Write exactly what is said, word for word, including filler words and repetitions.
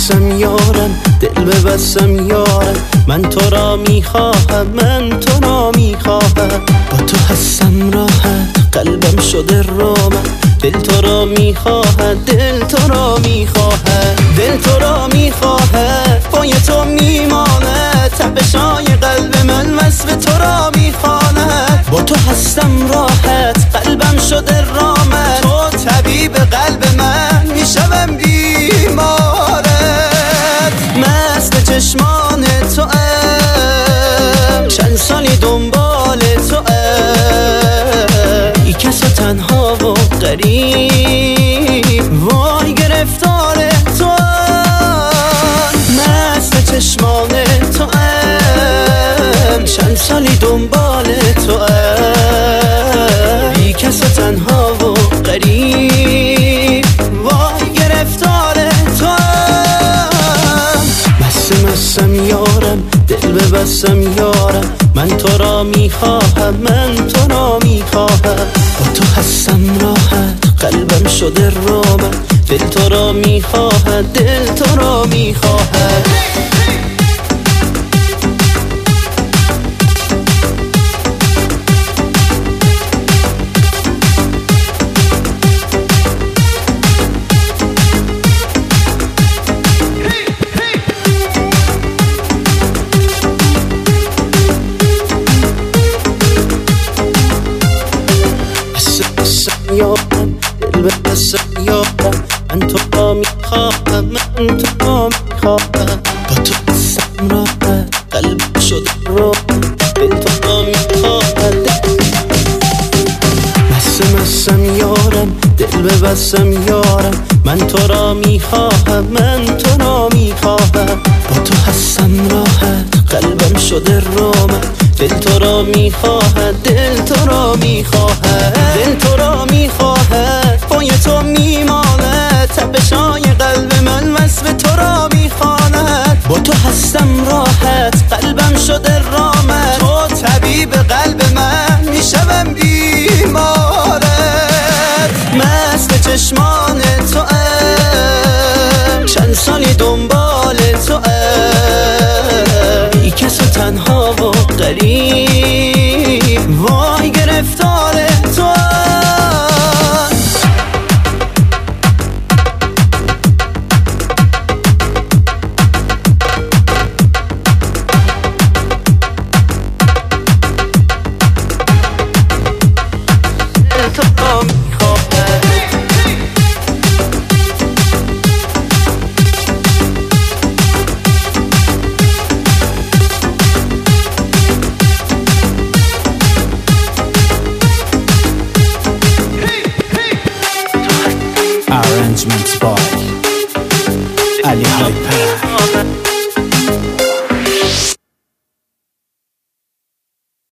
مستم یارم، دل ببستم یارم، من تو را میخواهم، من تو را میخواهم. با تو هستم راحت، قلبم شده رامت، دل تو را میخواهد، دل تو را میخواهد، دل تو را میخواهد، پای تو میماند، تپشای قلب من وصف تو را میخواند. با تو هستم راحت، قلبم شده رامت، تو طبیب قلب من، میشوم بیمارت. مست چشمان تو ام، چند سالی دنبال تو ام، ای کس تنها و غریب، وای گرفتار تو ام. مست چشمان تو ام، چند سالی دنبال تو ام، ای کس تنها و غریب، وای گرفتار تو ام. مست مستم یارم، دل ببستم یارم، من تو را میخواهم، من تو را میخواهم. با تو هستم راحت، قلبم شده رامت، دل تو را میخواهد، دل تو را میخواهد. یارم، دل ببستم یارم، من تو را میخواهم، من تو را میخواهم. با تو هستم راحت، قلب شده رامت، دل تو را میخواهد. مست مستم یارم، دل ببستم یارم، من تو را میخواهم، من تو را میخواهم. با تو هستم راحت، قلبم شده رامت، دل تو را میخواهد، دل تو را میخواهد، دل تو را میخواهد، پای تو میماند، تپشای قلب من وصف تو را میخواند. با تو هستم راحت، قلبم شده رامت، تو طبیب قلب من، میشوم بیمارت. مست چشمان تو ام، چند سالی دنبال تو ام، ای کس تنها و غریب، وای گرفتار تو ام. تو را میخواهد. Arrangements by Ali Hyper.